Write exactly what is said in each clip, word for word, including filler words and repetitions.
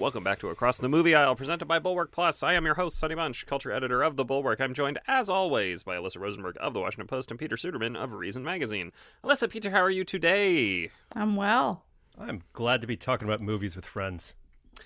welcome back to Across the Movie Aisle, presented by Bulwark Plus. I am your host, Sonny Bunch, culture editor of The Bulwark. I'm joined, as always, by Alyssa Rosenberg of The Washington Post and Peter Suderman of Reason Magazine. Alyssa, Peter, how are you today? I'm well. I'm glad to be talking about movies with friends.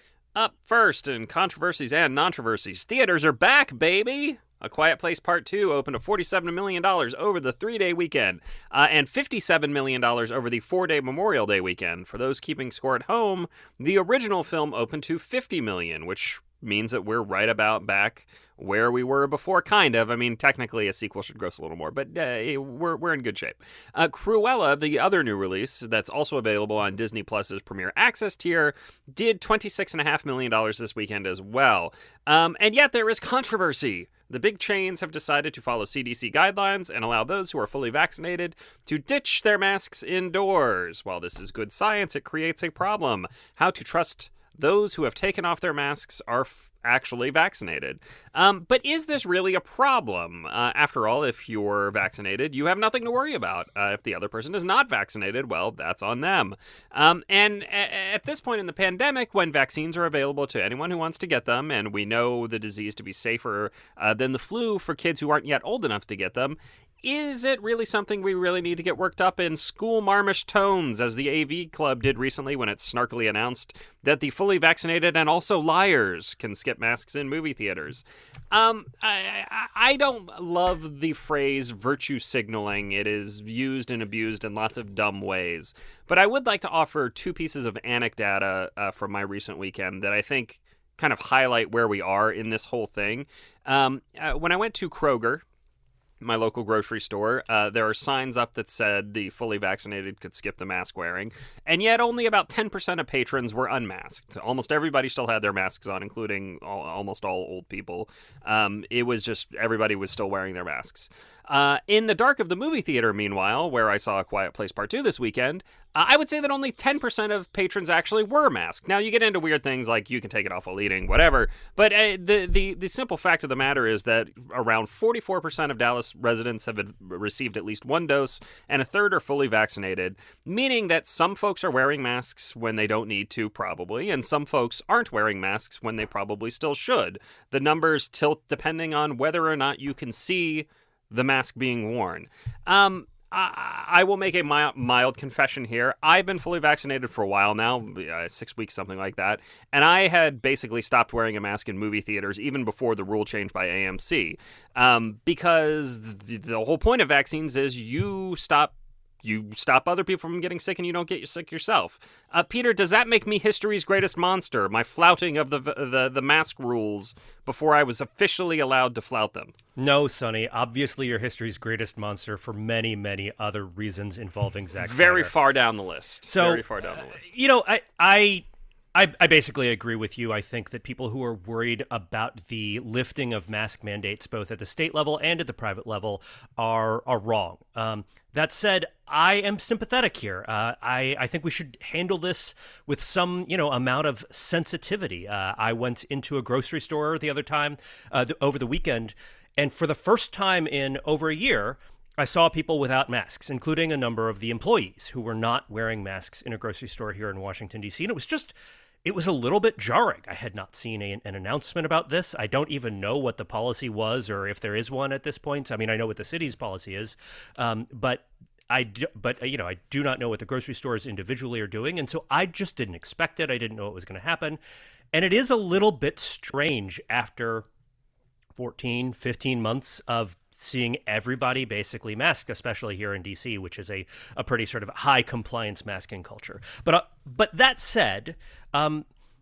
Up first, in controversies and non-controversies, theaters are back, baby! A Quiet Place Part two opened to forty-seven million dollars over the three-day weekend, uh, and fifty-seven million dollars over the four-day Memorial Day weekend. For those keeping score at home, the original film opened to fifty million dollars, which means that we're right about back where we were before, kind of. I mean, technically a sequel should gross a little more, but uh, we're we're in good shape. Uh, Cruella, the other new release that's also available on Disney Plus's Premier Access tier, did twenty-six point five million dollars this weekend as well. Um, and yet there is controversy. The big chains have decided to follow C D C guidelines and allow those who are fully vaccinated to ditch their masks indoors. While this is good science, it creates a problem. How to trust those who have taken off their masks are f- actually vaccinated. Um, but is this really a problem? Uh, after all, if you're vaccinated, you have nothing to worry about. Uh, if the other person is not vaccinated, well, that's on them. Um, and a- at this point in the pandemic, when vaccines are available to anyone who wants to get them, and we know the disease to be safer uh, than the flu for kids who aren't yet old enough to get them, is it really something we really need to get worked up in school marmish tones, as the A V Club did recently when it snarkily announced that the fully vaccinated and also liars can skip masks in movie theaters? Um, I, I, I don't love the phrase virtue signaling. It is used and abused in lots of dumb ways. But I would like to offer two pieces of anecdata uh, from my recent weekend that I think kind of highlight where we are in this whole thing. Um, uh, when I went to Kroger, my local grocery store, uh, there are signs up that said the fully vaccinated could skip the mask wearing, and yet only about ten percent of patrons were unmasked. Almost everybody still had their masks on, including all, almost all old people. Um, it was just everybody was still wearing their masks. Uh, in the dark of the movie theater, meanwhile, where I saw A Quiet Place Part two this weekend, uh, I would say that only ten percent of patrons actually were masked. Now, you get into weird things like you can take it off while eating, whatever, but uh, the, the, the simple fact of the matter is that around forty-four percent of Dallas residents have received at least one dose, and a third are fully vaccinated, meaning that some folks are wearing masks when they don't need to, probably, and some folks aren't wearing masks when they probably still should. The numbers tilt depending on whether or not you can see the mask being worn. Um, I, I will make a mild, mild confession here. I've been fully vaccinated for a while now, uh, six weeks, something like that, and I had basically stopped wearing a mask in movie theaters even before the rule change by A M C, um, because the, the whole point of vaccines is you stop You stop other people from getting sick and you don't get sick yourself. Uh, Peter, does that make me history's greatest monster, my flouting of the, the the mask rules before I was officially allowed to flout them? No, Sonny. Obviously, you're history's greatest monster for many, many other reasons involving Zack Very Snyder. far down the list. So, Very far down the list. Uh, you know, I... I... I, I basically agree with you. I think that people who are worried about the lifting of mask mandates, both at the state level and at the private level, are are wrong. Um, that said, I am sympathetic here. Uh, I, I think we should handle this with some, you know, amount of sensitivity. Uh, I went into a grocery store the other time, uh, the, over the weekend, and for the first time in over a year, I saw people without masks, including a number of the employees who were not wearing masks in a grocery store here in Washington, D C, and it was just... It was a little bit jarring. I had not seen a, an announcement about this. I don't even know what the policy was or if there is one at this point. I mean, I know what the city's policy is, um, but I do, but you know, I do not know what the grocery stores individually are doing, and so I just didn't expect it. I didn't know it was going to happen, and it is a little bit strange after fourteen, fifteen months of seeing everybody basically masked, especially here in D C, which is a, a pretty sort of high compliance masking culture. But uh, but that said, um,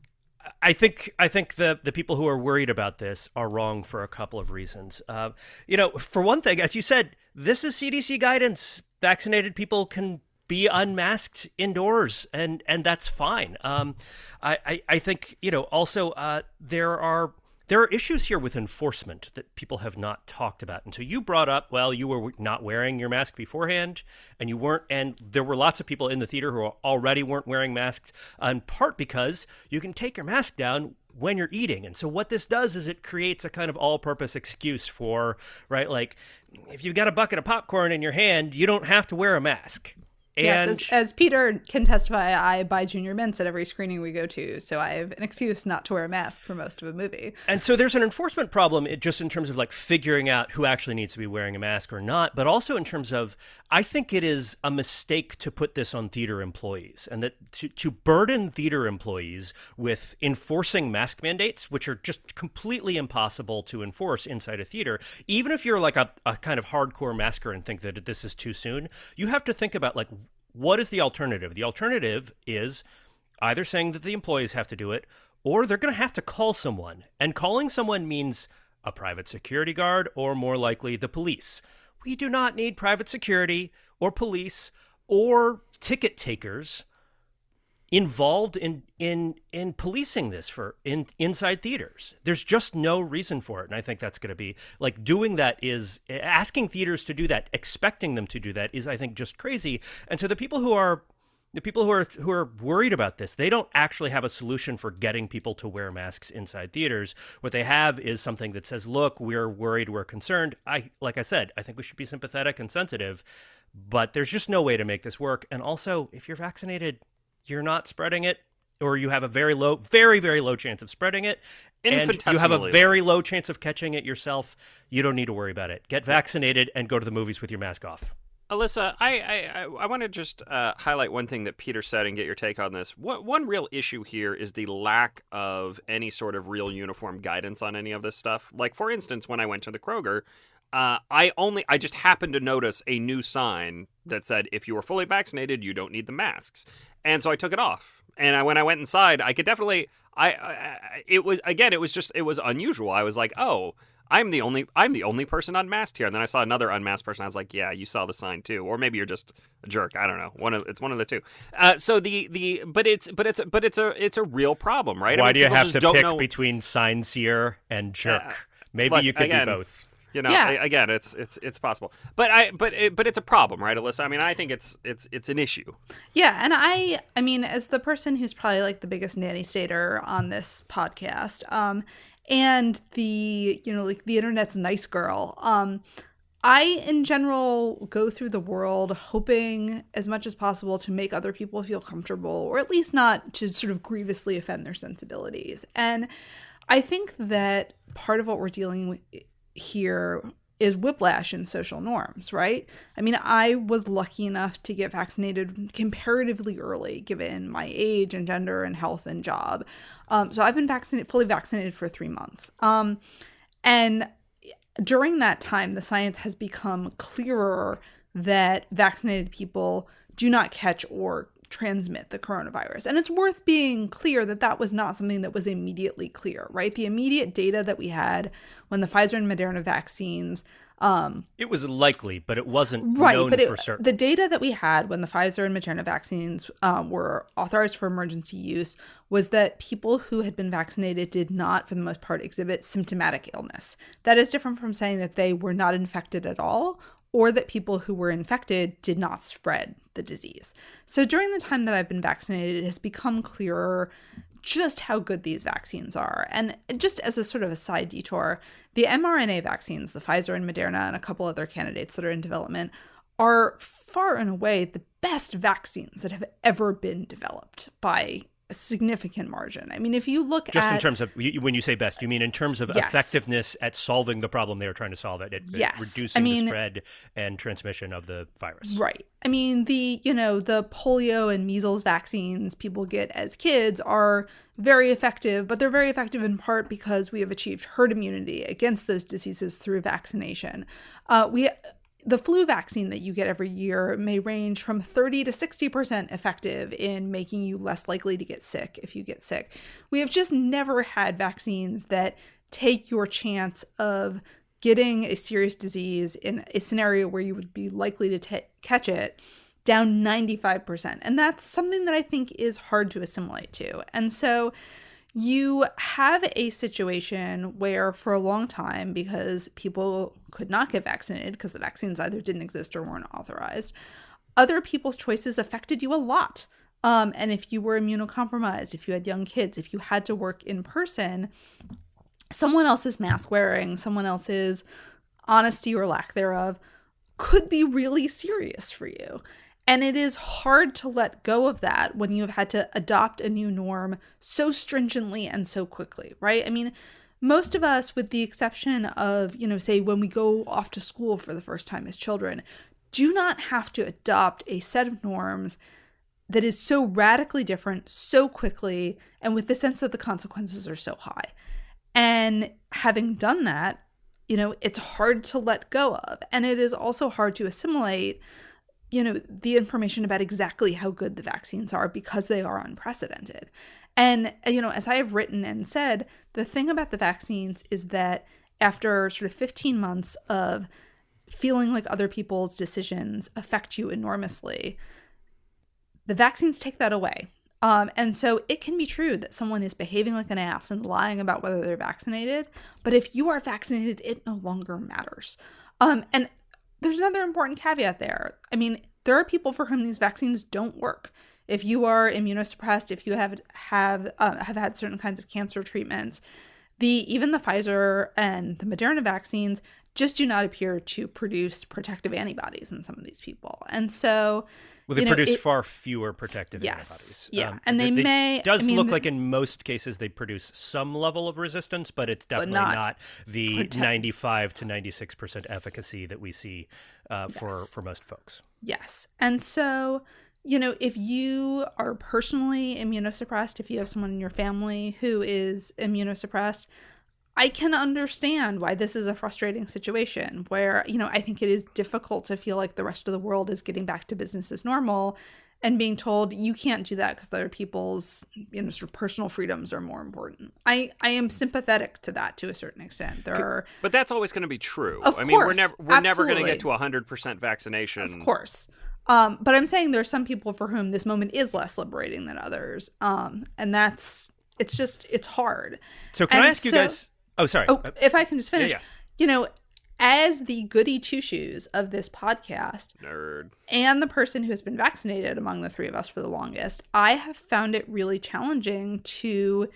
I think I think the the people who are worried about this are wrong for a couple of reasons. Uh, you know, for one thing, as you said, this is C D C guidance. Vaccinated people can be unmasked indoors, and and that's fine. Um, I, I I think you know also uh, there are. There are issues here with enforcement that people have not talked about. And so you brought up, well, you were not wearing your mask beforehand, and you weren't, and there were lots of people in the theater who already weren't wearing masks, in part because you can take your mask down when you're eating. And so what this does is it creates a kind of all-purpose excuse for, right, like, if you've got a bucket of popcorn in your hand, you don't have to wear a mask. And yes, as, as Peter can testify, I buy Junior Mints at every screening we go to, so I have an excuse not to wear a mask for most of a movie. And so there's an enforcement problem it, just in terms of like figuring out who actually needs to be wearing a mask or not, but also in terms of, I think it is a mistake to put this on theater employees, and that to, to burden theater employees with enforcing mask mandates, which are just completely impossible to enforce inside a theater, even if you're like a, a kind of hardcore masker and think that this is too soon, you have to think about like, what is the alternative? The alternative is either saying that the employees have to do it, or they're going to have to call someone. And calling someone means a private security guard, or more likely the police. We do not need private security or police or ticket takers involved in in in policing this for in inside theaters. There's just no reason for it, and I think that's going to be like doing that is asking theaters to do that, expecting them to do that is, I think, just crazy. And so the people who are the people who are who are worried about this, they don't actually have a solution for getting people to wear masks inside theaters. What they have is something that says, "Look, we're worried, we're concerned." I like I said, I think we should be sympathetic and sensitive, but there's just no way to make this work. And also, if you're vaccinated, you're not spreading it, or you have a very low, very, very low chance of spreading it, and you have a very low chance of catching it yourself. You don't need to worry about it. Get vaccinated and go to the movies with your mask off. Alyssa, I I, I want to just uh, highlight one thing that Peter said and get your take on this. What, one real issue here is the lack of any sort of real uniform guidance on any of this stuff. Like, for instance, when I went to the Kroger, Uh, I only I just happened to notice a new sign that said, if you are fully vaccinated, you don't need the masks. And so I took it off. And I, when I went inside, I could definitely I, I it was again, it was just it was unusual. I was like, oh, I'm the only I'm the only person unmasked here. And then I saw another unmasked person. I was like, yeah, you saw the sign too, or maybe you're just a jerk. I don't know. One of it's one of the two. Uh, so the the but it's but it's but it's a it's a real problem, right? Why I mean, do you have to pick know... between sign seer and jerk? Uh, maybe look, you could again, be both. You know, yeah. again, it's it's it's possible, but I but it, but it's a problem, right, Alyssa? I mean, I think it's it's it's an issue. Yeah, and I I mean, as the person who's probably like the biggest nanny stater on this podcast, um, and the you know like the internet's nice girl, um, I in general go through the world hoping as much as possible to make other people feel comfortable, or at least not to sort of grievously offend their sensibilities. And I think that part of what we're dealing with here is whiplash in social norms, right? I mean, I was lucky enough to get vaccinated comparatively early, given my age and gender and health and job. Um, so I've been vaccinated, fully vaccinated for three months. Um, and during that time, the science has become clearer that vaccinated people do not catch or transmit the coronavirus. And it's worth being clear that that was not something that was immediately clear, right? The immediate data that we had when the Pfizer and Moderna vaccines um it was likely, but it wasn't right, known but it, for certain. The data that we had when the Pfizer and Moderna vaccines um, were authorized for emergency use was that people who had been vaccinated did not, for the most part, exhibit symptomatic illness. That is different from saying that they were not infected at all, or that people who were infected did not spread the disease. So during the time that I've been vaccinated, it has become clearer just how good these vaccines are. And just as a sort of a side detour, the mRNA vaccines, the Pfizer and Moderna and a couple other candidates that are in development, are far and away the best vaccines that have ever been developed by a significant margin. I mean, if you look just at... Just in terms of, when you say best, you mean in terms of yes. effectiveness at solving the problem they were trying to solve, at, at yes. reducing I mean, the spread and transmission of the virus. Right. I mean, the, you know, the polio and measles vaccines people get as kids are very effective, but they're very effective in part because we have achieved herd immunity against those diseases through vaccination. Uh, we... The flu vaccine that you get every year may range from thirty to sixty percent effective in making you less likely to get sick if you get sick. We have just never had vaccines that take your chance of getting a serious disease in a scenario where you would be likely to t- catch it down ninety-five percent. And that's something that I think is hard to assimilate to. And so you have a situation where for a long time, because people could not get vaccinated because the vaccines either didn't exist or weren't authorized, other people's choices affected you a lot. Um, and if you were immunocompromised, if you had young kids, if you had to work in person, someone else's mask wearing, someone else's honesty or lack thereof could be really serious for you. And it is hard to let go of that when you've had to adopt a new norm so stringently and so quickly, right? I mean, most of us, with the exception of, you know, say when we go off to school for the first time as children, do not have to adopt a set of norms that is so radically different so quickly and with the sense that the consequences are so high. And having done that, you know, it's hard to let go of. And it is also hard to assimilate, you know, the information about exactly how good the vaccines are because they are unprecedented. And, you know, as I have written and said, the thing about the vaccines is that after sort of fifteen months of feeling like other people's decisions affect you enormously, the vaccines take that away. Um, and so it can be true that someone is behaving like an ass and lying about whether they're vaccinated. But if you are vaccinated, it no longer matters. Um, and there's another important caveat there. I mean, there are people for whom these vaccines don't work. If you are immunosuppressed, if you have have uh, have had certain kinds of cancer treatments, the even the Pfizer and the Moderna vaccines just do not appear to produce protective antibodies in some of these people. And so, well, they you know, produce it, far fewer protective yes, antibodies. Yeah, um, and they, they may. It does I mean, look the, like in most cases they produce some level of resistance, but it's definitely not, not the protect- ninety-five to ninety-six percent efficacy that we see uh, yes. for, for most folks. Yes. And so, you know, if you are personally immunosuppressed, if you have someone in your family who is immunosuppressed, I can understand why this is a frustrating situation where, you know, I think it is difficult to feel like the rest of the world is getting back to business as normal and being told you can't do that because other people's, you know, sort of personal freedoms are more important. I, I am sympathetic to that to a certain extent. There are, but that's always going to be true. Of I mean, course, we're never we're never going to absolutely. get to one hundred percent vaccination. Of course. Um, but I'm saying there's some people for whom this moment is less liberating than others. Um, and that's, it's just, it's hard. So can and I ask so, you guys, oh, sorry. Oh, if I can just finish, Yeah, yeah. you know, as the goody two-shoes of this podcast Nerd. and the person who has been vaccinated among the three of us for the longest, I have found it really challenging to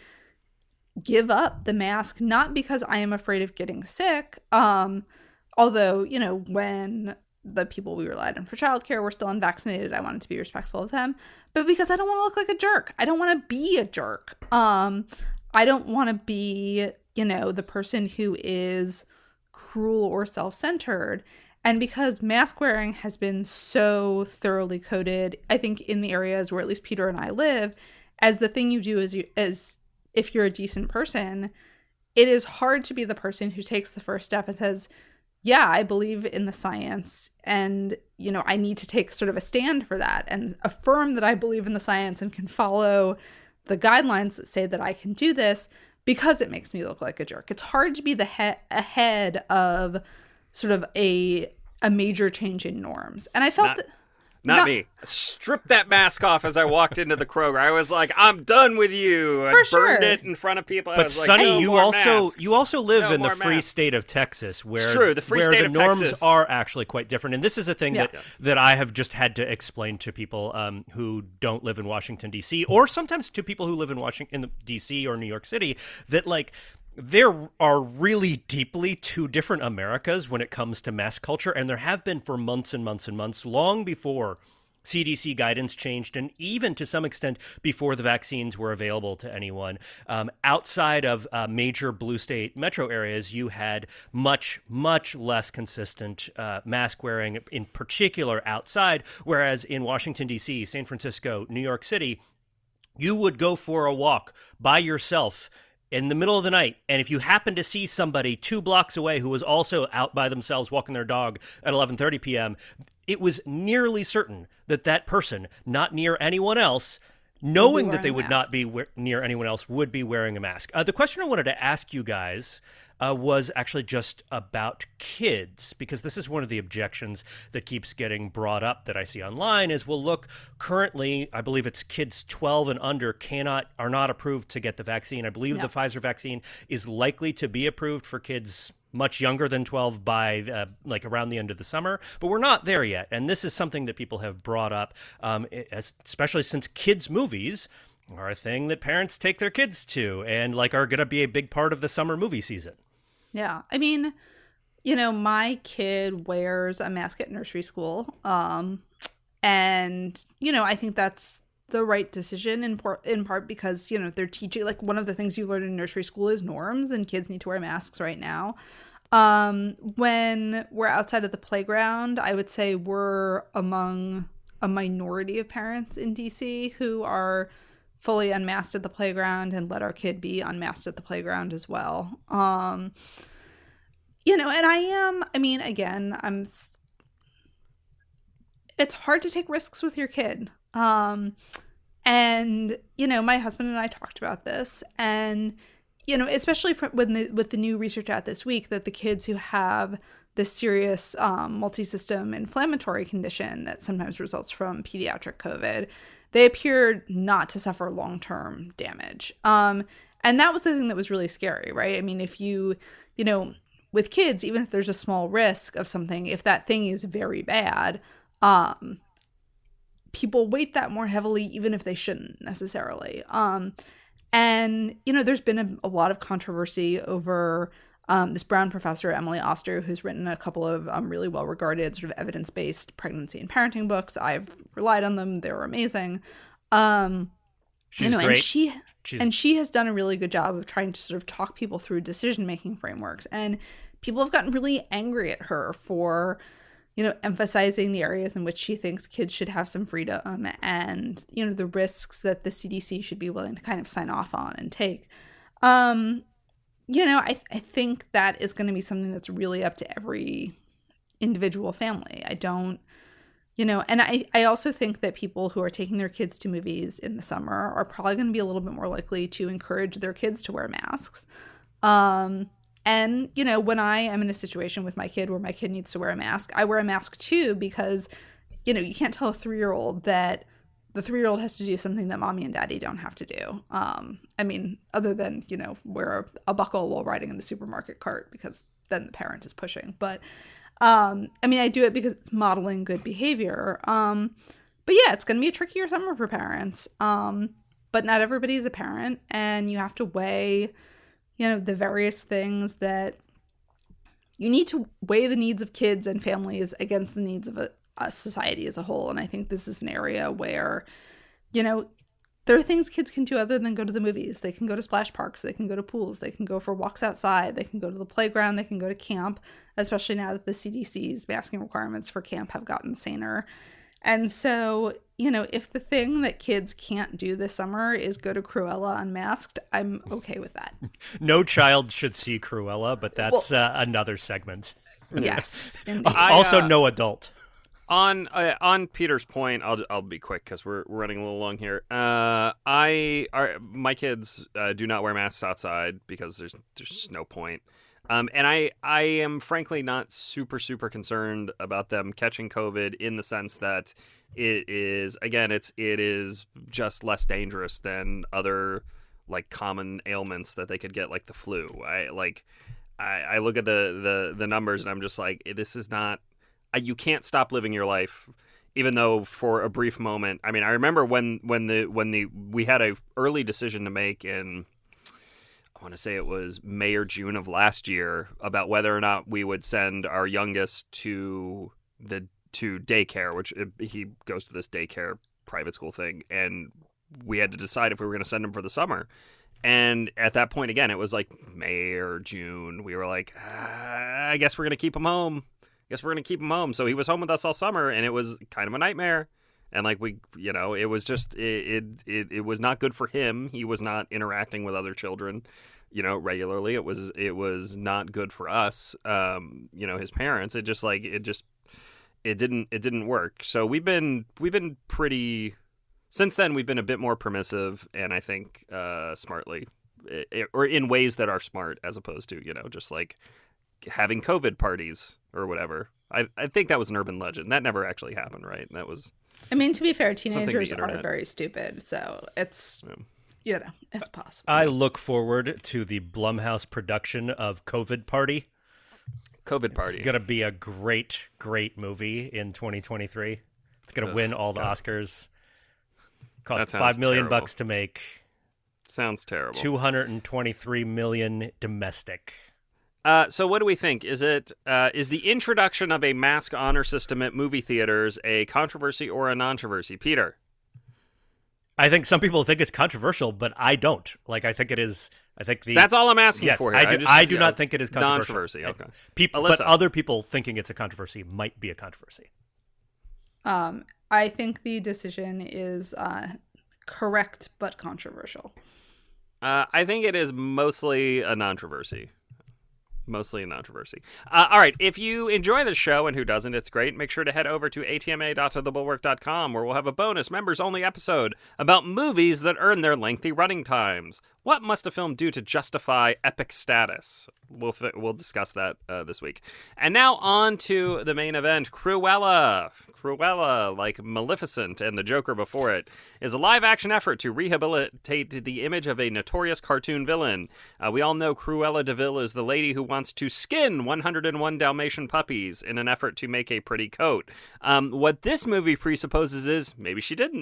give up the mask, not because I am afraid of getting sick, um, although, you know, when the people we relied on for childcare were still unvaccinated, I wanted to be respectful of them, but because I don't want to look like a jerk. I don't want to be a jerk. Um, I don't want to be, you know, the person who is cruel or self-centered. And because mask wearing has been so thoroughly coded, I think in the areas where at least Peter and I live, as the thing you do as you as if you're a decent person, it is hard to be the person who takes the first step and says, yeah, I believe in the science and, you know, I need to take sort of a stand for that and affirm that I believe in the science and can follow the guidelines that say that I can do this because it makes me look like a jerk. It's hard to be the he- ahead of sort of a a major change in norms. And I felt Not- that Not, Not- me. Strip that mask off as I walked into the Kroger. I was like, I'm done with you. I For burned sure. it in front of people. I But was like, Sonny, no you more also masks. you also live No in the more free masks. state of Texas, where It's true, the free where state the of norms Texas. are actually quite different. And this is a thing Yeah. that that I have just had to explain to people um, who don't live in Washington D C, or sometimes to people who live in Washington, in the D C or New York City, that like. There are really deeply two different Americas when it comes to mask culture, and there have been for months and months and months, long before C D C guidance changed, and even to some extent before the vaccines were available to anyone. Um, outside of uh, major blue state metro areas, you had much, much less consistent uh, mask wearing, in particular outside, whereas in Washington, D C, San Francisco, New York City, you would go for a walk by yourself in the middle of the night, and if you happen to see somebody two blocks away who was also out by themselves walking their dog at eleven thirty p.m., it was nearly certain that that person, not near anyone else, knowing that wearing they a would mask. not be we- near anyone else, would be wearing a mask. Uh, the question I wanted to ask you guys uh, was actually just about kids, because this is one of the objections that keeps getting brought up that I see online is, well, look, currently, I believe it's kids twelve and under cannot, are not approved to get the vaccine. I believe No. the Pfizer vaccine is likely to be approved for kids much younger than twelve by uh, like around the end of the summer, but we're not there yet. And this is something that people have brought up, um, as, especially since kids' movies are a thing that parents take their kids to and like are going to be a big part of the summer movie season. Yeah. I mean, you know, my kid wears a mask at nursery school. Um, and, you know, I think that's the right decision in part, in part because, you know, they're teaching, like, one of the things you learn in nursery school is norms, and kids need to wear masks right now. Um, when we're outside of the playground, I would say we're among a minority of parents in D C who are fully unmasked at the playground and let our kid be unmasked at the playground as well. Um, you know, and I am, I mean, again, I'm, it's hard to take risks with your kid. Um, and, you know, my husband and I talked about this, and, you know, especially for, when the, with the new research out this week, that the kids who have this serious um, multi-system inflammatory condition that sometimes results from pediatric COVID, they appeared not to suffer long-term damage. Um, and that was the thing that was really scary, right? I mean, if you, you know, with kids, even if there's a small risk of something, if that thing is very bad, um, people weight that more heavily, even if they shouldn't necessarily. Um, and, you know, there's been a, a lot of controversy over um, this Brown professor, Emily Oster, who's written a couple of um, really well-regarded sort of evidence-based pregnancy and parenting books. I've relied on them. They're amazing. Um, She's you know, great. And she, She's... and she has done a really good job of trying to sort of talk people through decision-making frameworks. And people have gotten really angry at her for, you know, emphasizing the areas in which she thinks kids should have some freedom and, you know, the risks that the C D C should be willing to kind of sign off on and take. Um, you know, I, th- I think that is going to be something that's really up to every individual family. I don't, you know, and I, I also think that people who are taking their kids to movies in the summer are probably going to be a little bit more likely to encourage their kids to wear masks. Um, And, you know, when I am in a situation with my kid where my kid needs to wear a mask, I wear a mask too, because, you know, you can't tell a three-year-old that the three-year-old has to do something that mommy and daddy don't have to do. Um, I mean, other than, you know, wear a, a buckle while riding in the supermarket cart, because then the parent is pushing. But, um, I mean, I do it because it's modeling good behavior. Um, but yeah, it's going to be a trickier summer for parents. Um, but not everybody is a parent, and you have to weigh, you know, the various things that you need to weigh the needs of kids and families against the needs of a, a society as a whole. And I think this is an area where, you know, there are things kids can do other than go to the movies. They can go to splash parks. They can go to pools. They can go for walks outside. They can go to the playground. They can go to camp, especially now that the C D C's masking requirements for camp have gotten saner. And so, you know, if the thing that kids can't do this summer is go to Cruella unmasked, I'm okay with that. No child should see Cruella, but that's well, uh, another segment. Yes. I, also, uh, no adult. On uh, on Peter's point, I'll I'll be quick because we're, we're running a little long here. Uh, I are my kids uh, do not wear masks outside because there's there's just no point. Um, and I I am frankly not super super concerned about them catching COVID, in the sense that it is, again, it's it is just less dangerous than other like common ailments that they could get, like the flu. I like I, I look at the, the the numbers and I'm just like, this is not. You can't stop living your life, even though for a brief moment. I mean, I remember when when the when the we had a early decision to make in, I want to say it was May or June of last year, about whether or not we would send our youngest to the to daycare, which he goes to this daycare private school thing, and we had to decide if we were going to send him for the summer. And at that point, again, it was like May or June. We were like, ah, I guess we're going to keep him home. Guess we're going to keep him home. So he was home with us all summer, and it was kind of a nightmare. And like we, you know, it was just, it, it, it was not good for him. He was not interacting with other children, you know, regularly. It was, it was not good for us, um, you know, his parents. It just like, it just, it didn't, it didn't work. So we've been, we've been pretty, since then we've been a bit more permissive, and I think uh, smartly, it, or in ways that are smart, as opposed to, you know, just like having COVID parties or whatever. I I think that was an urban legend. That never actually happened, right? That was. I mean, to be fair, teenagers are very stupid, so it's, yeah. you know, it's possible. I look forward to the Blumhouse production of COVID Party. COVID Party. It's gonna be a great, great movie in twenty twenty-three. It's gonna Ugh, win all the God. Oscars. Cost five million terrible. bucks to make. Sounds terrible. Two hundred and twenty-three million domestic. Uh, so what do we think? Is it uh, is the introduction of a mask honor system at movie theaters a controversy or a non-controversy? Peter? I think some people think it's controversial, but I don't. Like, I think it is. I think the that's all I'm asking yes, for here. I do, I, just, I do yeah, not think it is controversial. Non-controversy. Okay. People, Alyssa. but other people thinking it's a controversy might be a controversy. Um, I think the decision is uh, correct but controversial. Uh, I think it is mostly a non-controversy. Mostly a controversy. Uh, all right, if you enjoy the show, and who doesn't, it's great, make sure to head over to a t m a dot the bulwark dot com, where we'll have a bonus members-only episode about movies that earn their lengthy running times. What must a film do to justify epic status? We'll fi- we'll discuss that uh, this week. And now on to the main event, Cruella. Cruella, like Maleficent and the Joker before it, is a live-action effort to rehabilitate the image of a notorious cartoon villain. Uh, we all know Cruella de Vil is the lady who wants to skin one hundred and one Dalmatian puppies in an effort to make a pretty coat. Um, what this movie presupposes is maybe she didn't.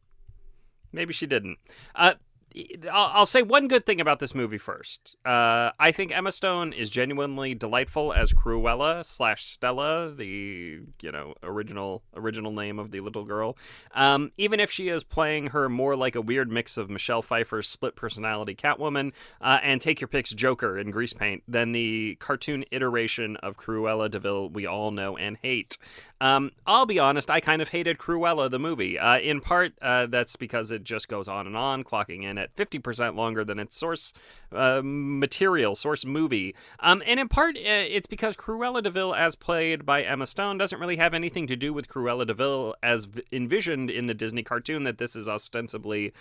Maybe she didn't. Uh, I'll, I'll say one good thing about this movie first. Uh, I think Emma Stone is genuinely delightful as Cruella slash Stella, the you know original original name of the little girl. Um, even if she is playing her more like a weird mix of Michelle Pfeiffer's split personality Catwoman uh, and Take Your Pick's Joker in grease paint than the cartoon iteration of Cruella de Vil we all know and hate. Um, I'll be honest, I kind of hated Cruella, the movie. Uh, in part, uh, that's because it just goes on and on, clocking in at fifty percent longer than its source uh, material, source movie. Um, and in part, uh, it's because Cruella de Vil, as played by Emma Stone, doesn't really have anything to do with Cruella de Vil as v- envisioned in the Disney cartoon that this is ostensibly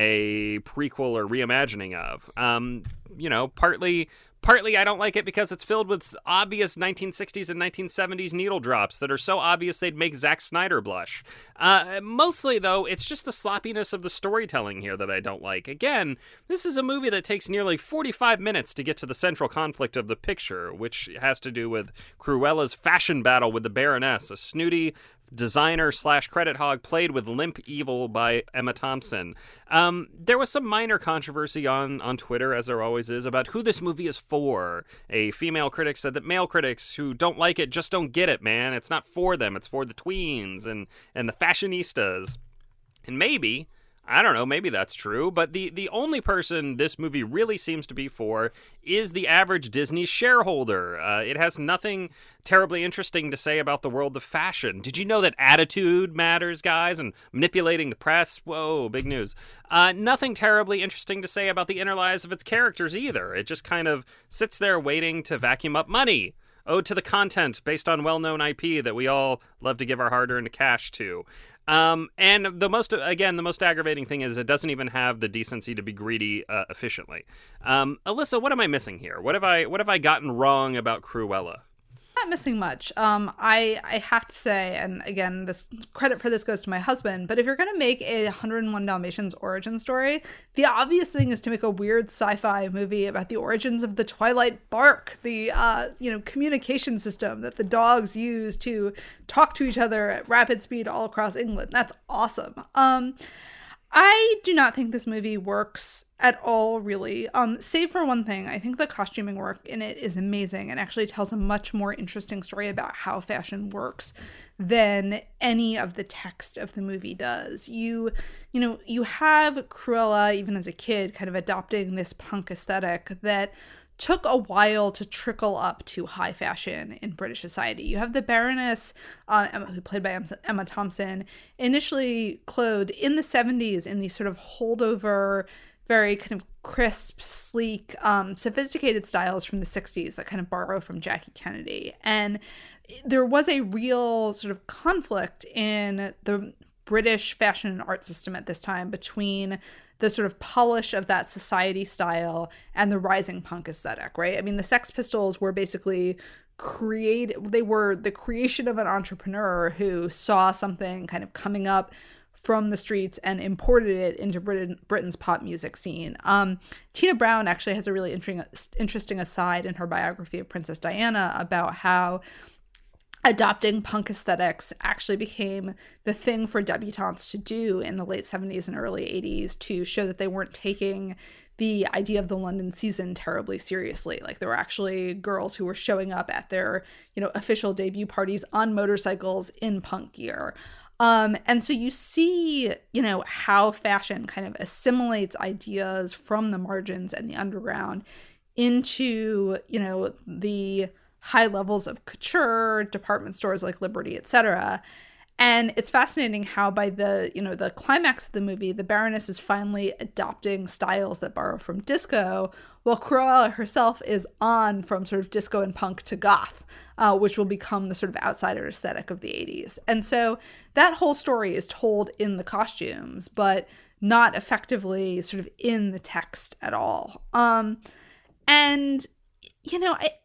a prequel or reimagining of. Um, you know, partly... Partly, I don't like it because it's filled with obvious nineteen sixties and nineteen seventies needle drops that are so obvious they'd make Zack Snyder blush. Uh, mostly, though, it's just the sloppiness of the storytelling here that I don't like. Again, this is a movie that takes nearly forty-five minutes to get to the central conflict of the picture, which has to do with Cruella's fashion battle with the Baroness, a snooty designer slash credit hog played with limp evil by Emma Thompson. Um, there was some minor controversy on, on Twitter, as there always is, about who this movie is for. A female critic said that male critics who don't like it just don't get it, man. It's not for them. It's for the tweens and, and the fashionistas. And maybe... I don't know, maybe that's true, but the, the only person this movie really seems to be for is the average Disney shareholder. Uh, it has nothing terribly interesting to say about the world of fashion. Did you know that attitude matters, guys, and manipulating the press? Whoa, big news. Uh, nothing terribly interesting to say about the inner lives of its characters either. It just kind of sits there waiting to vacuum up money. Ode to the content based on well-known I P that we all love to give our hard-earned cash to. Um, and the most, again, the most aggravating thing is it doesn't even have the decency to be greedy uh, efficiently. Um, Alyssa, what am I missing here? What have I, what have I gotten wrong about Cruella? Not missing much. Um, I I have to say, and again, this credit for this goes to my husband, but if you're going to make a one hundred and one Dalmatians origin story, the obvious thing is to make a weird sci-fi movie about the origins of the Twilight Bark, the uh, you know communication system that the dogs use to talk to each other at rapid speed all across England. That's awesome. Um, I do not think this movie works at all, really. Um, save for one thing, I think the costuming work in it is amazing and actually tells a much more interesting story about how fashion works than any of the text of the movie does. You, you know, you have Cruella, even as a kid, kind of adopting this punk aesthetic that took a while to trickle up to high fashion in British society. You have the Baroness, uh, Emma, who played by Emma Thompson, initially clothed in the seventies in these sort of holdover, very kind of crisp, sleek, um, sophisticated styles from the sixties that kind of borrow from Jackie Kennedy. And there was a real sort of conflict in the British fashion and art system at this time between the sort of polish of that society style and the rising punk aesthetic, right? I mean, the Sex Pistols were basically create they were the creation of an entrepreneur who saw something kind of coming up from the streets and imported it into Britain, Britain's pop music scene. Um, Tina Brown actually has a really interesting, interesting aside in her biography of Princess Diana about how adopting punk aesthetics actually became the thing for debutantes to do in the late seventies and early eighties to show that they weren't taking the idea of the London season terribly seriously. Like there were actually girls who were showing up at their, you know, official debut parties on motorcycles in punk gear. Um, and so you see, you know, how fashion kind of assimilates ideas from the margins and the underground into, you know, the high levels of couture, department stores like Liberty, et cetera. And it's fascinating how by the, you know, the climax of the movie, the Baroness is finally adopting styles that borrow from disco, while Cruella herself is on from sort of disco and punk to goth, uh, which will become the sort of outsider aesthetic of the eighties. And so that whole story is told in the costumes, but not effectively sort of in the text at all. Um, and, you know, I...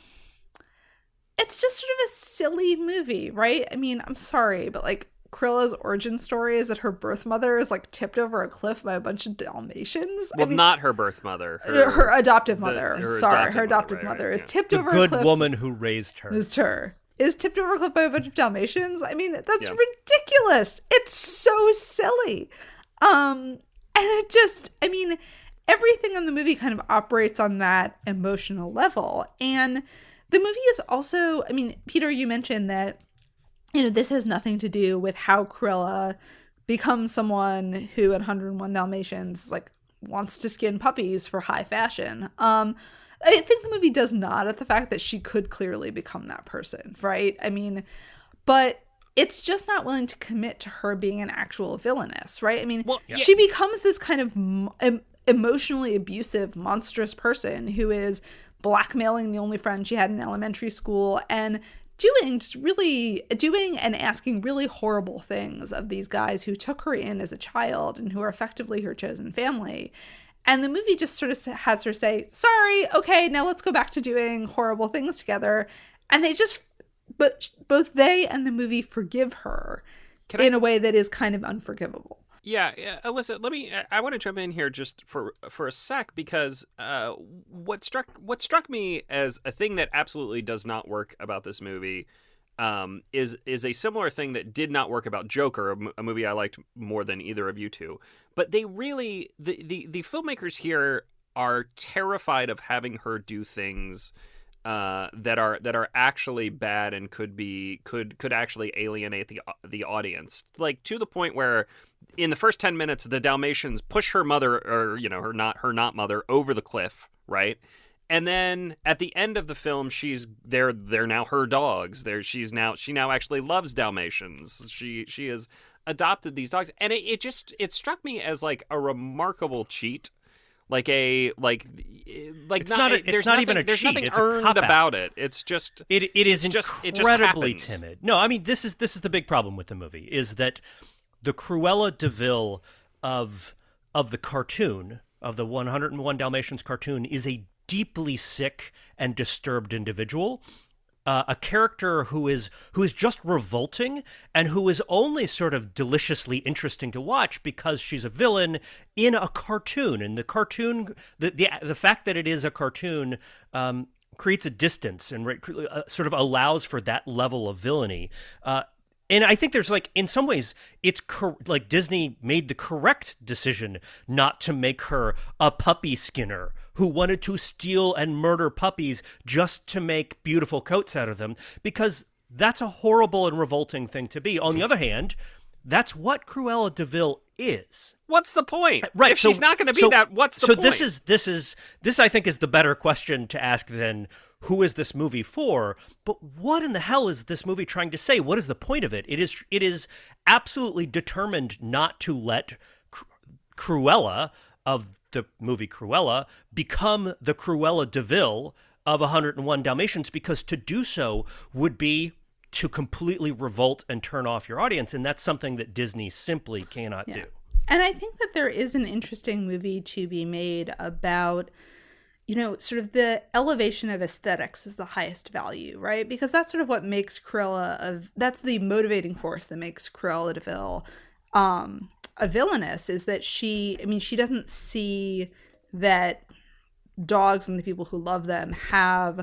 it's just sort of a silly movie, right? I mean, I'm sorry, but like Cruella's origin story is that her birth mother is like tipped over a cliff by a bunch of Dalmatians. Well, I mean, not her birth mother. Her, her adoptive the, mother. her Sorry, adopted her adopted mother, mother right, is yeah. tipped The over a good cliff. woman who raised her. Is her. Is tipped over a cliff by a bunch of Dalmatians. I mean, that's Yeah. ridiculous. It's so silly. Um, and it just, I mean, everything in the movie kind of operates on that emotional level. And the movie is also, I mean, Peter, you mentioned that, you know, this has nothing to do with how Cruella becomes someone who in one hundred one Dalmatians, like, wants to skin puppies for high fashion. Um, I think the movie does nod at the fact that she could clearly become that person, right? I mean, but it's just not willing to commit to her being an actual villainess, right? I mean, Well, yeah. she becomes this kind of em- emotionally abusive, monstrous person who is blackmailing the only friend she had in elementary school and doing just really doing and asking really horrible things of these guys who took her in as a child and who are effectively her chosen family. And the movie just sort of has her say, sorry, okay, now let's go back to doing horrible things together. And they just, but both they and the movie forgive her Can in I- a way that is kind of unforgivable. Yeah, yeah, Alyssa, let me. I- I want to jump in here just for for a sec because uh, what struck what struck me as a thing that absolutely does not work about this movie um, is is a similar thing that did not work about Joker, a, m- a movie I liked more than either of you two. But they really the, the the filmmakers here are terrified of having her do things uh, that are that are actually bad and could be could could actually alienate the the audience, like to the point where in the first ten minutes the Dalmatians push her mother or you know her not her not mother over the cliff, right? And then at the end of the film, she's they're they're now her dogs. There she's now she now actually loves Dalmatians. She she has adopted these dogs, and it, it just it struck me as like a remarkable cheat. Like a like like It's not, not a- it's there's not nothing, even a there's cheat, nothing it's a earned cop-out. about it. It's just It it is It's just- it incredibly just happens. timid. No, I mean this is this is the big problem with the movie is that the Cruella de Vil of of the cartoon of the one hundred one Dalmatians cartoon is a deeply sick and disturbed individual. Uh, a character who is who is just revolting and who is only sort of deliciously interesting to watch because she's a villain in a cartoon. And the cartoon, the the, the fact that it is a cartoon um, creates a distance and re- uh, sort of allows for that level of villainy. Uh, And I think there's like, in some ways, it's cor- like Disney made the correct decision not to make her a puppy skinner who wanted to steal and murder puppies just to make beautiful coats out of them, because that's a horrible and revolting thing to be. On the other hand, that's what Cruella de Vil is. what's the point? Right. If so- she's not going to be so- that, what's the so point? this is this is this I think is the better question to ask than who is this movie for? But what in the hell is this movie trying to say? What is the point of it? It is it is absolutely determined not to let Cru- Cruella of the movie Cruella become the Cruella de Vil of one hundred one Dalmatians, because to do so would be to completely revolt and turn off your audience, and that's something that Disney simply cannot Yeah. do. And I think that there is an interesting movie to be made about, you know, sort of the elevation of aesthetics is the highest value, right? Because that's sort of what makes Cruella of that's the motivating force that makes Cruella de Vil um, a villainess, is that she, I mean, she doesn't see that dogs and the people who love them have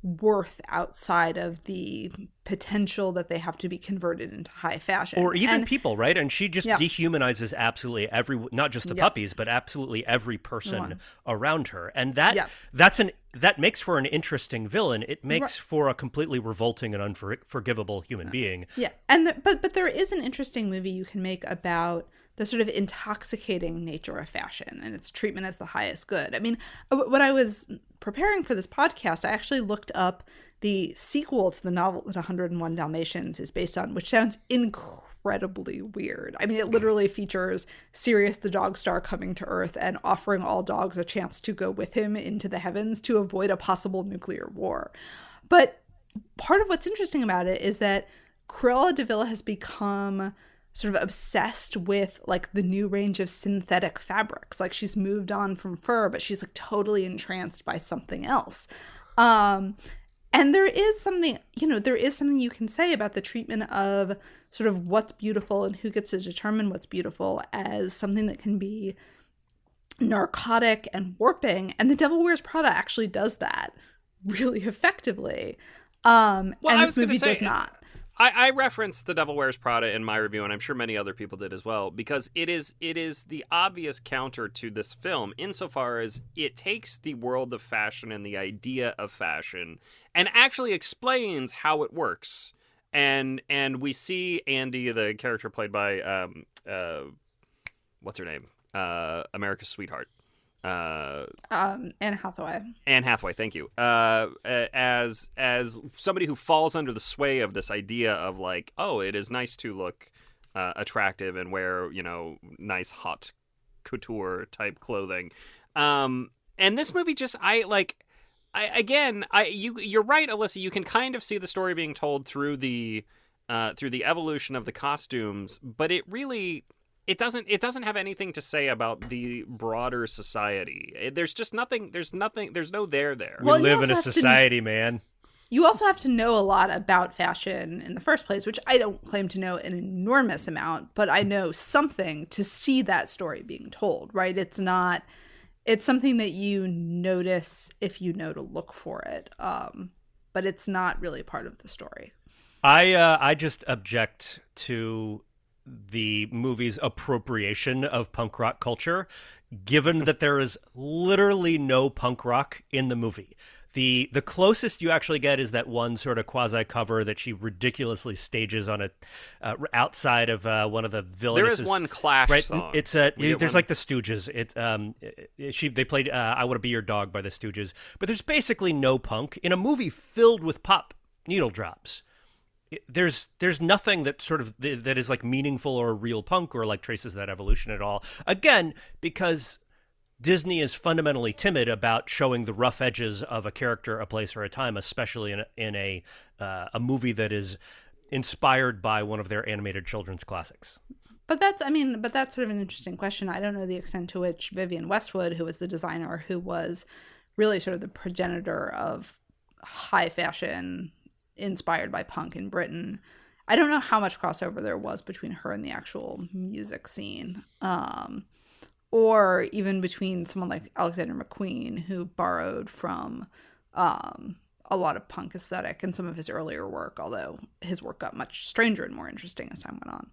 worth outside of the potential that they have to be converted into high fashion. Or even and, people, right? And she just yeah. dehumanizes absolutely every, not just the yeah. puppies, but absolutely every person One. around her. And that yeah. that's an that makes for an interesting villain. It makes right. for a completely revolting and unforgivable human being. Yeah. And the, but but there is an interesting movie you can make about the sort of intoxicating nature of fashion and its treatment as the highest good. I mean, when I was preparing for this podcast, I actually looked up the sequel to the novel that one oh one Dalmatians is based on, which sounds incredibly weird. I mean, it literally features Sirius the dog star coming to Earth and offering all dogs a chance to go with him into the heavens to avoid a possible nuclear war. But part of what's interesting about it is that Cruella de Vil has become sort of obsessed with like the new range of synthetic fabrics. Like she's moved on from fur, but she's like totally entranced by something else. Um, and there is something, you know, there is something you can say about the treatment of sort of what's beautiful and who gets to determine what's beautiful as something that can be narcotic and warping. And The Devil Wears Prada actually does that really effectively. Um, well, and this movie say, does not. I, I referenced The Devil Wears Prada in my review, and I'm sure many other people did as well, because it is it is the obvious counter to this film insofar as it takes the world of fashion and the idea of fashion and actually explains how it works. And and we see Andy, the character played by, um, uh, what's her name? Uh, America's Sweetheart. Uh, um, Anne Hathaway. Anne Hathaway, thank you. Uh, as as somebody who falls under the sway of this idea of like, oh, it is nice to look uh, attractive and wear, you know, nice hot couture type clothing. Um, and this movie just, I like, I again, I you you're right, Alyssa. You can kind of see the story being told through the uh, through the evolution of the costumes, but it really. It doesn't. It doesn't have anything to say about the broader society. There's just nothing. There's nothing. There's no there there. We well, live in a society, to, man. You also have to know a lot about fashion in the first place, which I don't claim to know an enormous amount, but I know something to see that story being told. Right? It's not. It's something that you notice if you know to look for it, um, but it's not really part of the story. I uh, I just object to the movie's appropriation of punk rock culture, given that there is literally no punk rock in the movie. The the closest you actually get is that one sort of quasi cover that she ridiculously stages on a uh, outside of uh, one of the villains. There is one Clash right? song. It's a we there's one... like the Stooges. It um it, she they played uh, "I Want to Be Your Dog" by the Stooges, but there's basically no punk in a movie filled with pop needle drops. There's there's nothing that sort of that is like meaningful or real punk or like traces that evolution at all. Again, because Disney is fundamentally timid about showing the rough edges of a character, a place, or a time, especially in a, in a uh, a movie that is inspired by one of their animated children's classics. But that's, I mean, but that's sort of an interesting question. I don't know the extent to which Vivienne Westwood, who was the designer, who was really sort of the progenitor of high fashion inspired by punk in Britain. I don't know how much crossover there was between her and the actual music scene, um, or even between someone like Alexander McQueen, who borrowed from um, a lot of punk aesthetic in some of his earlier work, although his work got much stranger and more interesting as time went on.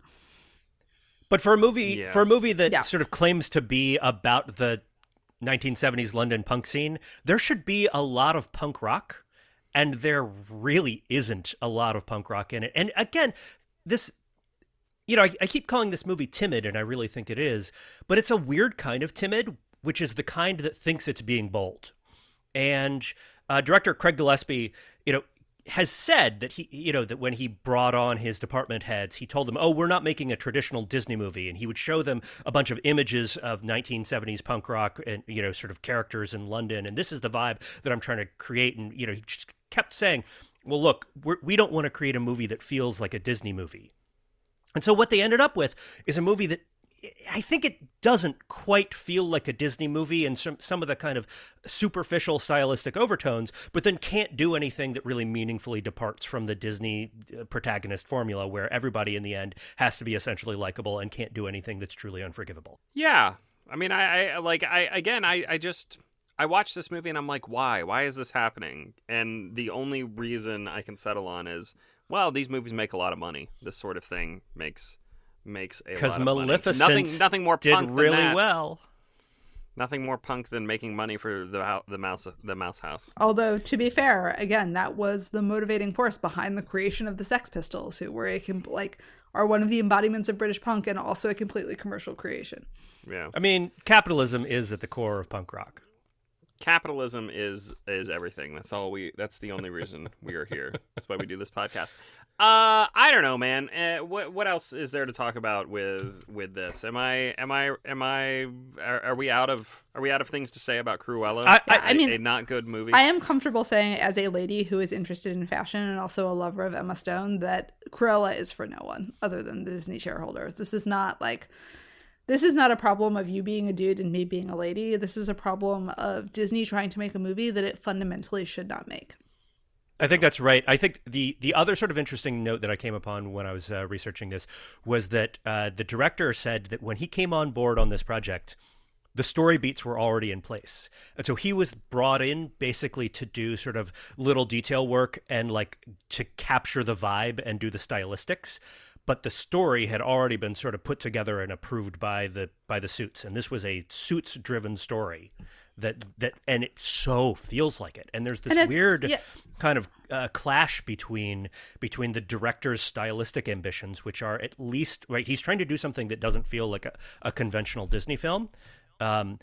But for a movie, yeah. for a movie that yeah. sort of claims to be about the nineteen seventies London punk scene, there should be a lot of punk rock. And there really isn't a lot of punk rock in it. And again, this, you know, I, I keep calling this movie timid, and I really think it is. But it's a weird kind of timid, which is the kind that thinks it's being bold. And uh, director Craig Gillespie, you know, has said that he, you know, that when he brought on his department heads, he told them, oh, we're not making a traditional Disney movie. And he would show them a bunch of images of nineteen seventies punk rock and, you know, sort of characters in London. And this is the vibe that I'm trying to create. And, you know, he just kept saying, well, look, we're, we don't want to create a movie that feels like a Disney movie. And so what they ended up with is a movie that I think it doesn't quite feel like a Disney movie and some, some of the kind of superficial stylistic overtones, but then can't do anything that really meaningfully departs from the Disney protagonist formula where everybody in the end has to be essentially likable and can't do anything that's truly unforgivable. Yeah. I mean, I, I like, I, again, I, I just... I watched this movie and I'm like, why? Why is this happening? And the only reason I can settle on is, well, these movies make a lot of money. This sort of thing makes makes a lot of money. Because Maleficent nothing, nothing more did punk really than that. well. Nothing more punk than making money for the hou- the mouse the mouse house. Although, to be fair, again, that was the motivating force behind the creation of the Sex Pistols, who were a com- like are one of the embodiments of British punk and also a completely commercial creation. Yeah, I mean, capitalism is at the core of punk rock. capitalism is is everything. That's all we. That's the only reason we are here. That's why we do this podcast. Uh, I don't know, man. Uh, what what else is there to talk about with with this? Am I am I am I are, are we out of are we out of things to say about Cruella? I- I- I A- mean, a not good movie. I am comfortable saying, as a lady who is interested in fashion and also a lover of Emma Stone, that Cruella is for no one other than the Disney shareholders. This is not like, this is not a problem of you being a dude and me being a lady. This is a problem of Disney trying to make a movie that it fundamentally should not make. I think that's right. I think the the other sort of interesting note that I came upon when I was uh, researching this was that uh, the director said that when he came on board on this project, the story beats were already in place. And so he was brought in basically to do sort of little detail work and like to capture the vibe and do the stylistics. But the story had already been sort of put together and approved by the by the Suits. And this was a Suits driven story that that and it so feels like it. And there's this And it's- weird yeah. kind of uh, clash between between the director's stylistic ambitions, which are at least right. He's trying to do something that doesn't feel like a, a conventional Disney film, um,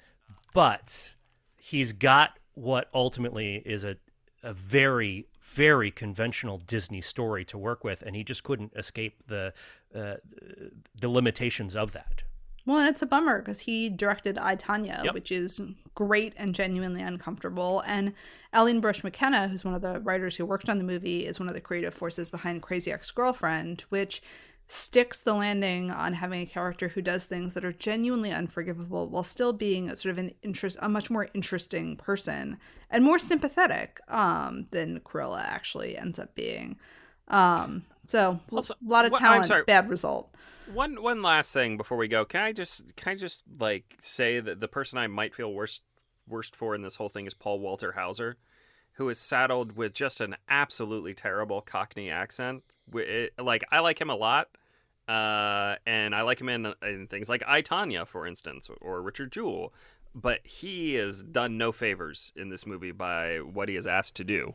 but he's got what ultimately is a a very very conventional Disney story to work with, and he just couldn't escape the uh, the limitations of that. Well, and it's a bummer because he directed I, Tonya, Yep. which is great and genuinely uncomfortable. And Eileen Bush McKenna, who's one of the writers who worked on the movie, is one of the creative forces behind Crazy Ex-Girlfriend, which sticks the landing on having a character who does things that are genuinely unforgivable while still being a sort of an interest, a much more interesting person and more sympathetic um, than Cruella actually ends up being. Um, so Also, a lot of what- I'm talent, sorry. bad result. One one last thing before we go. Can I just can I just like say that the person I might feel worst worst for in this whole thing is Paul Walter Hauser, who is saddled with just an absolutely terrible Cockney accent. It, like I like him a lot, uh, and I like him in in things like I, Tonya, for instance, or Richard Jewell. But he has done no favors in this movie by what he is asked to do.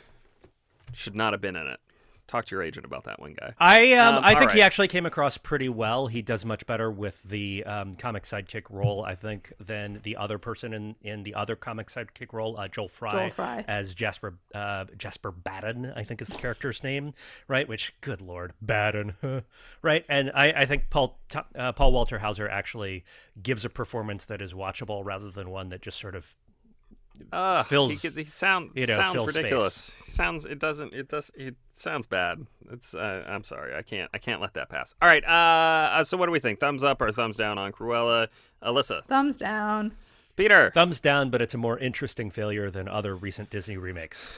Should not have been in it. Talk to your agent about that one, guy. I um, Um, I all think he right. actually came across pretty well. He does much better with the um, comic sidekick role, I think, than the other person in, in the other comic sidekick role, uh, Joel Fry, Joel Fry. as Jasper uh, Jasper Baden, I think is the character's name, right? Which, good lord, Baden, right? And I, I think Paul uh, Paul Walter Hauser actually gives a performance that is watchable rather than one that just sort of Uh, fills, he, he sound, you know, sounds fills ridiculous. He sounds it doesn't it does it sounds bad. It's uh, I'm sorry, I can't I can't let that pass. All right, uh, uh, so what do we think? Thumbs up or thumbs down on Cruella? Alyssa, Thumbs down. Peter, thumbs down, but it's a more interesting failure than other recent Disney remakes.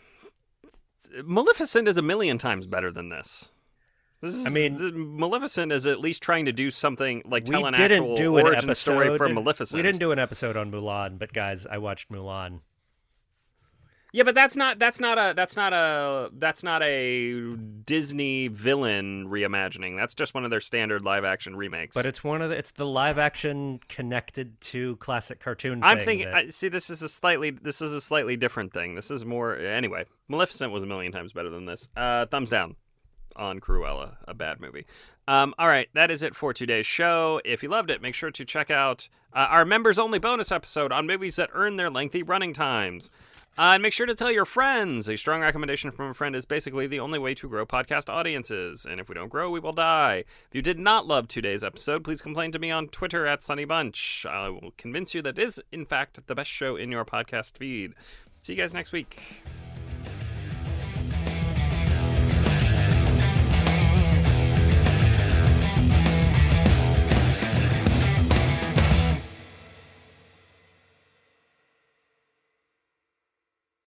Maleficent is a million times better than this. This is, I mean- the- Maleficent is at least trying to do something like tell we an didn't actual do an origin episode. story for Maleficent. We didn't do an episode on Mulan, but guys, I watched Mulan. Yeah, but that's not that's not a that's not a that's not a Disney villain reimagining. That's just one of their standard live action remakes. But it's one of the it's the live action connected to classic cartoon. I'm thing thinking. that- I, see, this is a slightly this is a slightly different thing. This is more anyway. Maleficent was a million times better than this. Uh, thumbs down on Cruella, a bad movie. Um, all right, that is it for today's show. If you loved it, make sure to check out uh, our members-only bonus episode on movies that earn their lengthy running times. Uh, and make sure to tell your friends. A strong recommendation from a friend is basically the only way to grow podcast audiences. And if we don't grow, we will die. If you did not love today's episode, please complain to me on Twitter at SunnyBunch. I will convince you that it is, in fact, the best show in your podcast feed. See you guys next week.